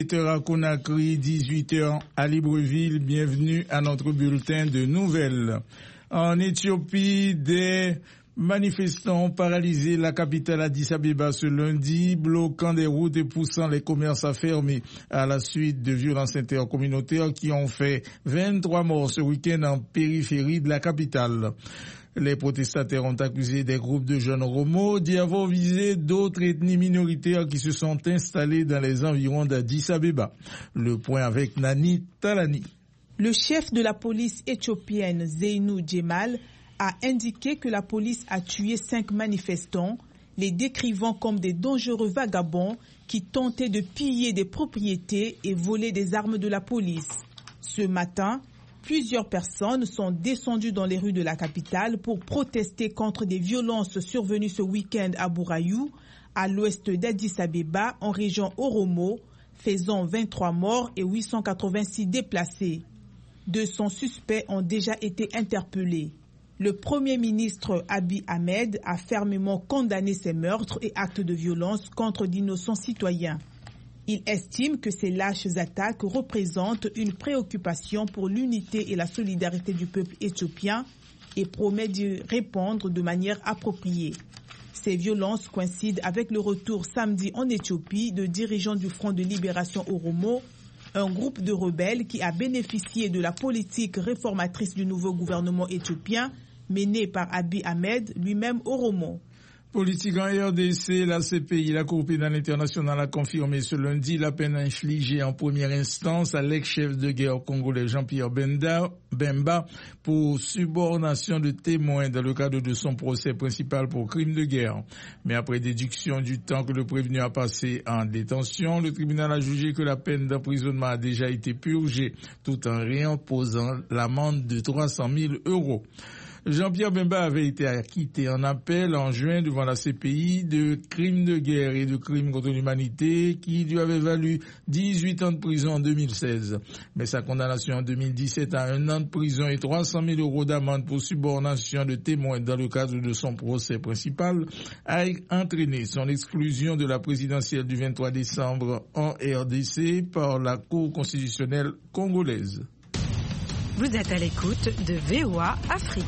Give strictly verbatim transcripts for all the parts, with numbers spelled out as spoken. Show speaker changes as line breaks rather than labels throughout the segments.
dix-sept heures à Conakry, dix-huit heures à Libreville. Bienvenue à notre bulletin de nouvelles. En Éthiopie, des manifestants ont paralysé la capitale Addis Abeba ce lundi, bloquant des routes et poussant les commerces à fermer à la suite de violences intercommunautaires qui ont fait vingt-trois morts ce week-end en périphérie de la capitale. Les protestataires ont accusé des groupes de jeunes Romo d'y avoir visé d'autres ethnies minoritaires qui se sont installées dans les environs d'Addis Abeba. Le point avec Nani Talani.
Le chef de la police éthiopienne, Zeynou Djemal, a indiqué que la police a tué cinq manifestants, les décrivant comme des dangereux vagabonds qui tentaient de piller des propriétés et voler des armes de la police. Ce matin, plusieurs personnes sont descendues dans les rues de la capitale pour protester contre des violences survenues ce week-end à Bourayou, à l'ouest d'Addis Abeba, en région Oromo, faisant vingt-trois morts et huit cent quatre-vingt-six déplacés. deux cents suspects ont déjà été interpellés. Le Premier ministre Abiy Ahmed a fermement condamné ces meurtres et actes de violence contre d'innocents citoyens. Il estime que ces lâches attaques représentent une préoccupation pour l'unité et la solidarité du peuple éthiopien et promet d'y répondre de manière appropriée. Ces violences coïncident avec le retour samedi en Éthiopie de dirigeants du Front de libération Oromo, un groupe de rebelles qui a bénéficié de la politique réformatrice du nouveau gouvernement éthiopien mené par Abiy Ahmed, lui-même Oromo.
Politique en R D C, la C P I, la Cour pénale internationale a confirmé ce lundi la peine infligée en première instance à l'ex-chef de guerre congolais Jean-Pierre Bemba pour subornation de témoins dans le cadre de son procès principal pour crime de guerre. Mais après déduction du temps que le prévenu a passé en détention, le tribunal a jugé que la peine d'emprisonnement a déjà été purgée tout en réimposant l'amende de trois cent mille euros. Jean-Pierre Bemba avait été acquitté en appel en juin devant la C P I de crimes de guerre et de crimes contre l'humanité qui lui avaient valu dix-huit ans de prison en deux mille seize. Mais sa condamnation en deux mille dix-sept à un an de prison et trois cent mille euros d'amende pour subornation de témoins dans le cadre de son procès principal a entraîné son exclusion de la présidentielle du vingt-trois décembre en R D C par la Cour constitutionnelle congolaise.
Vous êtes à l'écoute de V O A Afrique.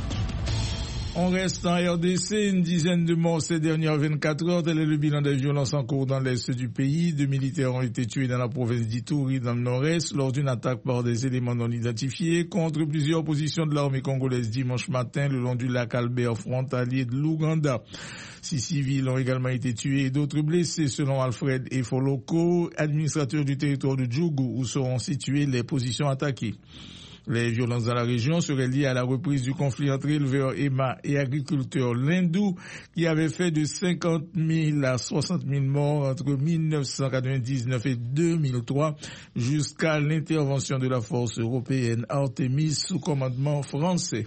On reste en R D C, une dizaine de morts ces dernières vingt-quatre heures. Tel est le bilan des violences en cours dans l'est du pays. Deux militaires ont été tués dans la province d'Ituri, dans le nord-est, lors d'une attaque par des éléments non identifiés contre plusieurs positions de l'armée congolaise dimanche matin le long du lac Albert frontalier de l'Ouganda. Six civils ont également été tués et d'autres blessés selon Alfred Efoloko, administrateur du territoire de Djougou, où seront situées les positions attaquées. Les violences dans la région seraient liées à la reprise du conflit entre éleveurs Emma et agriculteurs Lindou, qui avait fait de cinquante mille à soixante mille morts entre mille neuf cent quatre-vingt-dix-neuf et deux mille trois, jusqu'à l'intervention de la force européenne Artemis sous commandement français.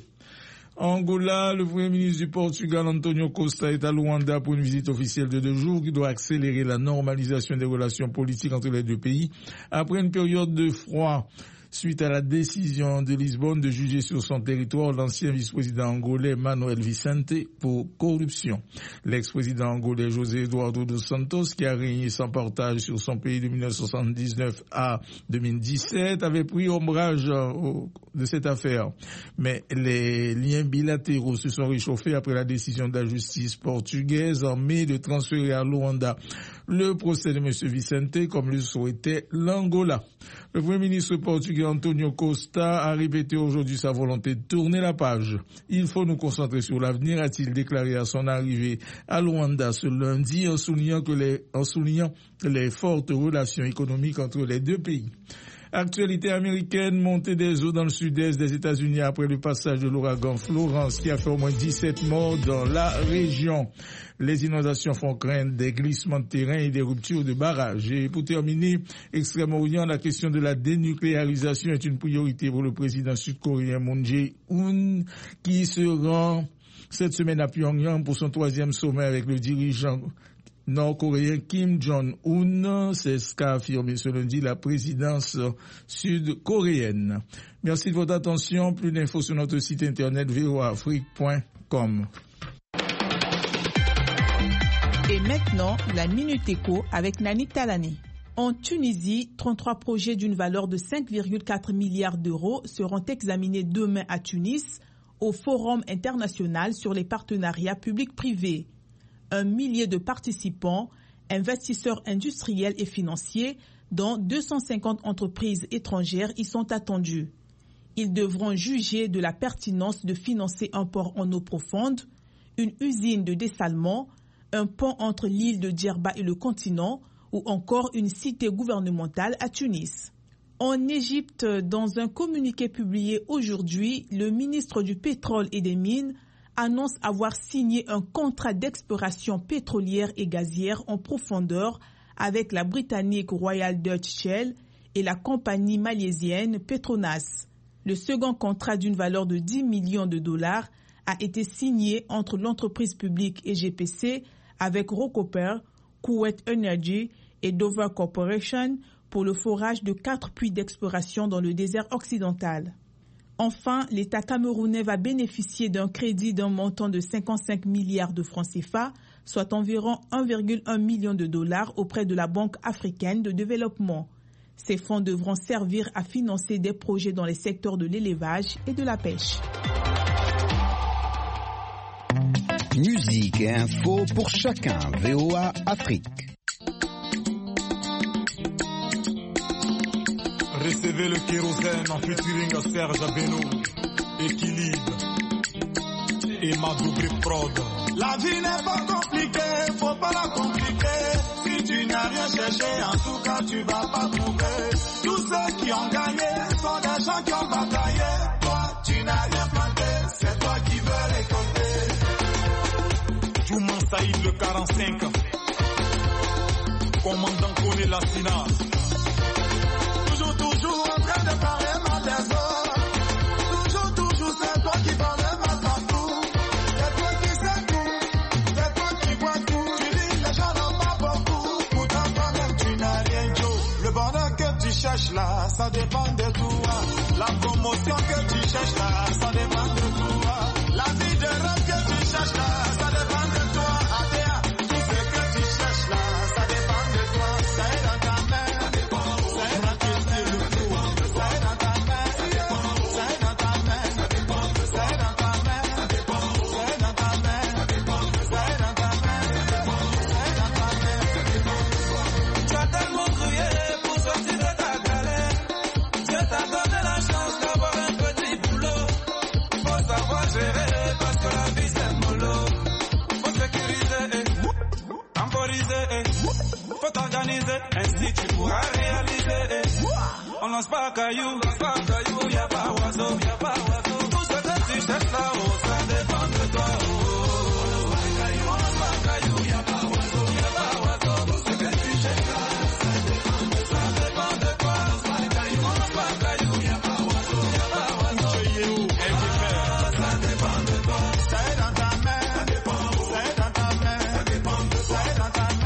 En Angola, le Premier ministre du Portugal, António Costa, est à Luanda pour une visite officielle de deux jours qui doit accélérer la normalisation des relations politiques entre les deux pays après une période de froid. Suite à la décision de Lisbonne de juger sur son territoire l'ancien vice-président angolais Manuel Vicente pour corruption. L'ex-président angolais José Eduardo dos Santos, qui a régné sans partage sur son pays de mille neuf cent soixante-dix-neuf à deux mille dix-sept, avait pris ombrage de cette affaire. Mais les liens bilatéraux se sont réchauffés après la décision de la justice portugaise en mai de transférer à Luanda le procès de M. Vicente comme le souhaitait l'Angola. Le Premier ministre portugais António Costa a répété aujourd'hui sa volonté de tourner la page. Il faut nous concentrer sur l'avenir, a-t-il déclaré à son arrivée à Luanda ce lundi, en soulignant que les, en soulignant les fortes relations économiques entre les deux pays. Actualité américaine, montée des eaux dans le sud-est des États-Unis après le passage de l'ouragan Florence qui a fait au moins dix-sept morts dans la région. Les inondations font craindre des glissements de terrain et des ruptures de barrages. Et pour terminer, Extrême-Orient, la question de la dénucléarisation est une priorité pour le président sud-coréen Moon Jae-in qui se rend cette semaine à Pyongyang pour son troisième sommet avec le dirigeant nord-coréen Kim Jong-un. C'est ce qu'a affirmé ce lundi la présidence sud-coréenne. Merci de votre attention. Plus d'infos sur notre site internet v o a afrique point com.
Et maintenant, la Minute Éco avec Nani Talani. En Tunisie, trente-trois projets d'une valeur de cinq virgule quatre milliards d'euros seront examinés demain à Tunis au Forum international sur les partenariats publics-privés. Un millier de participants, investisseurs industriels et financiers, dont deux cent cinquante entreprises étrangères y sont attendus. Ils devront juger de la pertinence de financer un port en eau profonde, une usine de dessalement, un pont entre l'île de Djerba et le continent, ou encore une cité gouvernementale à Tunis. En Égypte, dans un communiqué publié aujourd'hui, le ministre du Pétrole et des Mines annonce avoir signé un contrat d'exploration pétrolière et gazière en profondeur avec la britannique Royal Dutch Shell et la compagnie malaisienne Petronas. Le second contrat d'une valeur de dix millions de dollars a été signé entre l'entreprise publique et G P C avec Rocoper, Kuwait Energy et Dover Corporation pour le forage de quatre puits d'exploration dans le désert occidental. Enfin, l'État camerounais va bénéficier d'un crédit d'un montant de cinquante-cinq milliards de francs C F A, soit environ un virgule un million de dollars auprès de la Banque africaine de développement. Ces fonds devront servir à financer des projets dans les secteurs de l'élevage et de la pêche.
Musique et info pour chacun. V O A Afrique.
Recevez le kérosène en featuring à Serge Abeno, Équilibre et ma double prod.
La vie n'est pas compliquée, faut pas la compliquer. Si tu n'as rien cherché, en tout cas tu vas pas trouver. Tous ceux qui ont gagné sont des gens qui ont bataillé. Toi, tu n'as rien planté, c'est toi qui veux récolter.
Jouman Saïd le quarante-cinq, commandant Kone Lassina.
Toujours, toujours en train de parler mal des autres. Toujours, toujours, c'est toi qui parles mal partout. C'est toi qui sais tout, c'est toi qui vois tout. Tu dis les gens n'ont pas beaucoup, pourtant toi-même tu n'as rien, Joe. Le bonheur que tu cherches là, ça dépend de toi. La promotion que tu cherches là, ça dépend de toi. La vie de rêve que tu cherches là, ça dépend de toi. Adéa, tout ce que tu cherches là, ça dépend de toi. Ça est dans ta main, ça est dans ta main.
Faut t'organiser, ainsi tu pourras réaliser. On lance pas caillou, pas caillou, y'a pas oiseau, y'a pas oiseau. Tout ce que tu cherches là-haut, ça dépend de toi. Oh, on lance pas caillou, y'a pas oiseau, y'a pas oiseau. Tout ce que tu cherches là, ça dépend de toi. Ça dépend de toi. On lance pas caillou, y'a pas oiseau, y'a pas oiseau. Ça dépend de toi.
Ça est dans ta main, ça dépend. Ça est dans ta main, ça dépend de toi. Ça est dans ta main.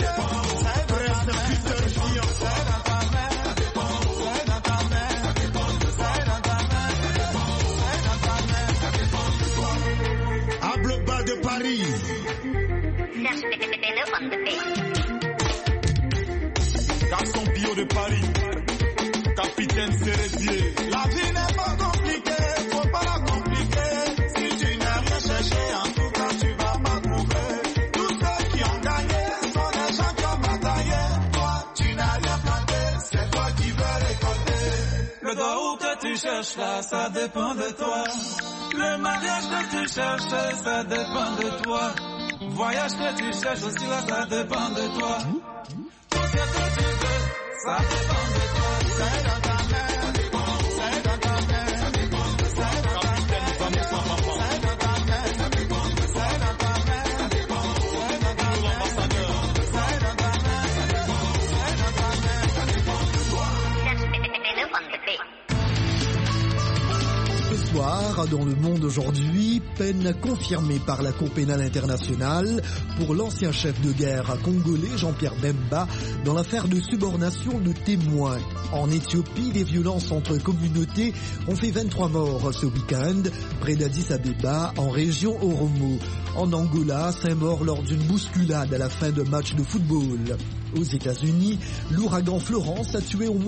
Garçon bio de Paris, capitaine Cérésier.
La vie n'est pas compliquée, faut pas la compliquer. Si tu n'as rien cherché, en tout cas tu vas pas trouver. Tous ceux qui ont gagné sont des gens qui ont bataillé. Toi, tu n'as rien planté, c'est toi qui veux récolter.
Le doigt que tu cherches là, ça dépend de toi. Le mariage que tu cherches, ça dépend de toi. Voyage que tu cherches aussi là, ça dépend de toi. Tout ce que tu veux, ça dépend de toi.
Ça est dans ta main, ça dépend. Ça est dans ta main, ça dépend. Ça est dans ta main, ça est dans ta main, ça est dans ta main, ça dépend. Ça est dans ta main, ça dépend. Ça est dans ta main, l'ambassadeur. Ça est dans ta main, ça dépend. Ça est dans ta main, ça dépend de toi.
Ce soir
histoire dans le monde aujourd'hui, peine confirmée par la Cour pénale internationale pour l'ancien chef de guerre congolais Jean-Pierre Bemba dans l'affaire de subornation de témoins. En Éthiopie, les violences entre communautés ont fait vingt-trois morts ce week-end près d'Addis Abeba en région Oromo. En Angola, cinq morts lors d'une bousculade à la fin d'un match de football. Aux États-Unis, l'ouragan Florence a tué au moins